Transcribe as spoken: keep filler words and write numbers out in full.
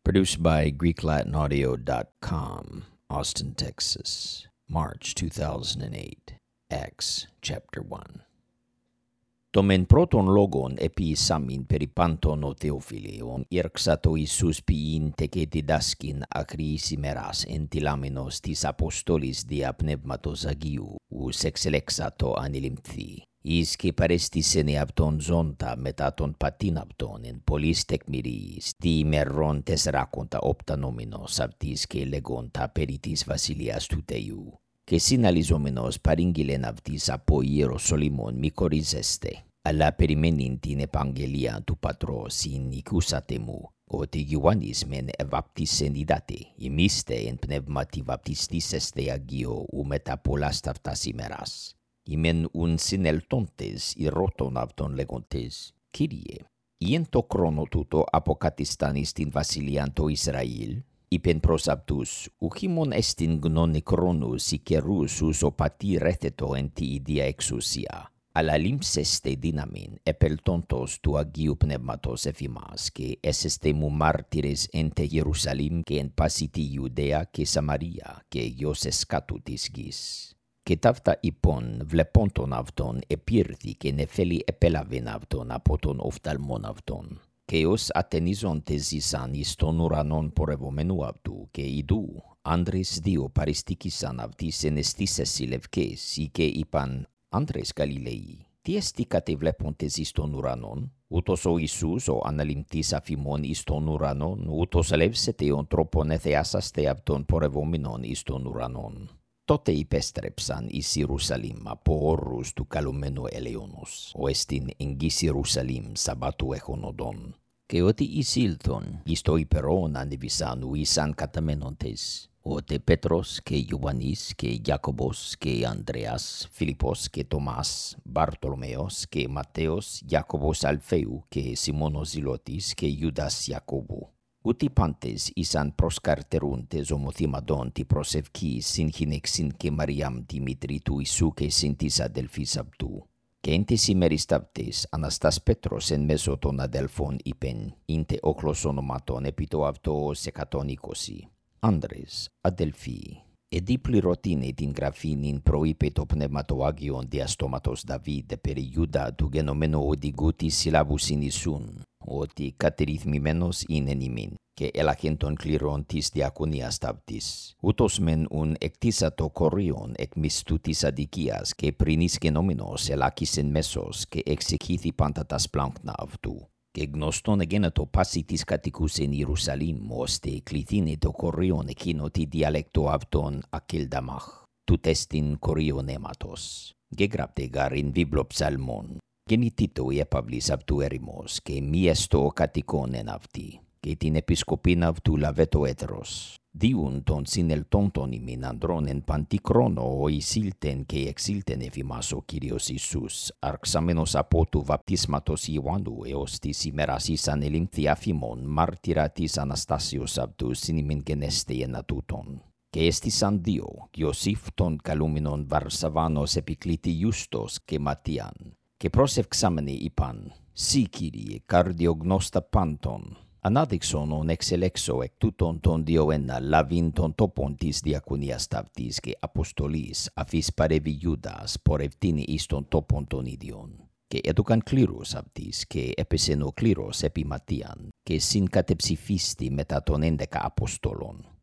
Produced by Greek Latin Audio dot com, Austin, Texas, March two thousand eight. Acts chapter one. Το μεν πρώτον λόγον επίσαμιν περιπάντων ο Θεοφιλεον, ήρξατο Ιησούς ποιήν και διδάσκην ακριής ημέρας εντυλάμενος της Αποστόλης δια Πνεύματος Αγίου, ους εξελέξατο ανηλυμφθεί. Εις και παρέστησεν εαυτον ζώντα μετά τον πατήν αυτον εν πολλής τεκμηρίης, τι ημερών τεσσαράκοντα οπτανόμενος αυτής και λεγόντα περί της βασιλείας του Θεού. Και συναλιζόμενος παρήγγειλεν αυτής από Ιεροσολύμων μη κορίζεστε, αλλά περιμένειν την επαγγελία του Πατρός συν οικούσατε μου, ότι Ιωάννης μεν εβαπτίσεν είδατε, ημίστε εν πνεύματι βαπτιστήσεστε Αγίο ου μετά πολλάς ταυτάς ημέρας. Ημέν ουν συνελτόντες ηρώτων αυτον λεγόντες, Κύριε, ien το χρόνο τούτο αποκατιστάνεις την βασιλείαν το Ισραήλ? Είπεν προς αυτούς, ουχήμον εστιν γνώνη χρόνους ή καιρούς ους ο πατήρ έθετο εν τη ίδια εξουσία, αλλά λήμψεστε δύναμιν επελτόντος του Αγίου Πνεύματος εφ' ημάς, και έσεστε μου μάρτυρες εν τε Ιερουσαλήμ και εν πάση τη Ιουδαία και Σαμαρία και γιος εσκάτου της γης. Και ταύτα υπόν βλεπόντων αυτον επήρθη και νεφέλη επέλαβεν αυτον από τον οφθαλμόν αυτον. Και ως ατενίζοντες ήσαν εις τον ουρανόν πορευομένου αυτού, και ειδού άντρες δύο παριστήκησαν αυτοίς εν αισθήσεις συλλευκές, ή και είπαν, άντρες Γαλιλαίοι, τι εστι κατεβλέποντες εις τον ουρανόν? Ούτως ο Ιησούς ο αναλυμτής αφημών εις τον ουρανόν, ούτως ελεύσετε ον τρόπον εθεάσαστε αυτον πορευόμενον εις τον ουρανόν. Τότε υπέστρεψαν εις Ιερουσαλήμ από όρους του καλωμένου ελαιόνος, ο εστιν εν γης Ιερουσαλήμ Σαββάτου εχονοδόν. Και ότι εισήλθον εις το υπερόν ανεβησαν ου ήσαν καταμένοντες, ότι Πέτρος και Ιωάννης και Ιάκωβος και Ανδρέας, Φιλιππός και Τομάς, Μπαρτολομαίος και Ματθαίος, Ιάκωβος Αλφαίου και Σιμώνος Ζηλώτης και Ιούδας Ιακώβου. Ούτι πάντες ήσαν προσκαρτερούντες ομοθυμαντών τη προσευχή συν γυναίξιν και Μαριάμ τη μήτρη του Ιησού και συν της αδελφής αυτού. Και εν τις ημέρες ταύτες Αναστάς Πέτρος εν μέσω των αδελφών είπεν, ήντε όχλος ονομάτων επί το αυτό ως εκατόν είκοσι. Άντρες, αδελφοί, εδί πληρωτήνε την γραφήν ειν προείπε το πνεύμα το Άγιον δια στόματος Δαβίδ περί Ιούδα του γενομένου οδηγού της συλλάβου συνισούν, ότι κατερυθμημένος είναι ημίν, και έλαχεν των κληρών της διακονίας ταύτης. Ούτως μεν ουν εκτίσατο κορίον εκ μισθού της αδικίας, και πριν εις γενόμενος ελάκησεν μέσος, και εξεκήθη πάντα τα σπλάνκνα αυτού. Και γνωστόν εγένετο πάση της κατοικούς εν Ιερουσαλήμ, ώστε κληθήνε το κορίον εκείνο τη διαλέκτο αυτόν ακελδαμάχ, του τεστιν κορίον αίματος. Και γράπτε γάρ εν βίβλο ψαλμών, γεννητήτω η έπαυλης αυτού έρημος, και μη εστω ο κατοικόν εν αυτή, και την επισκοπήν αυτού λαβέτο έτερος. Διούν τον συνελτόντων ημίν ανδρών εν παντή χρόνο ο εισήλτεν και εξήλτεν εφ' ημάς ο Κύριος Ιησούς, αρξαμένος από του βαπτίσματος Ιωάννου έως της ημέρας εις ανελήμθη αφημών, μάρτυρα της Αναστάσεως αυτού συν ημίν γενέστε εν ατούτον. Και έστησαν δύο, Ιωσήφ τον καλούμενον Βαρσαβάνος επικλήτη Ιούστος και Ματιάν, και προσευξάμενοι είπαν, «Σύ, Κύριε, καρδιογνώστα πάντων». Ανάδειξον ον εξελέξω εκ τούτον τον δύο ένα λαβήν τον τόπον της διακονίας ταύτης και αποστολής αφής παρεύει Ιούδας πορευτήν εις τον τόπον των ίδιων. Και έδωκαν κλήρους αυτής και έπεσεν ο κλήρος επί Ματιάν και συν κατεψηφίστη μετά των έντεκα αποστόλων.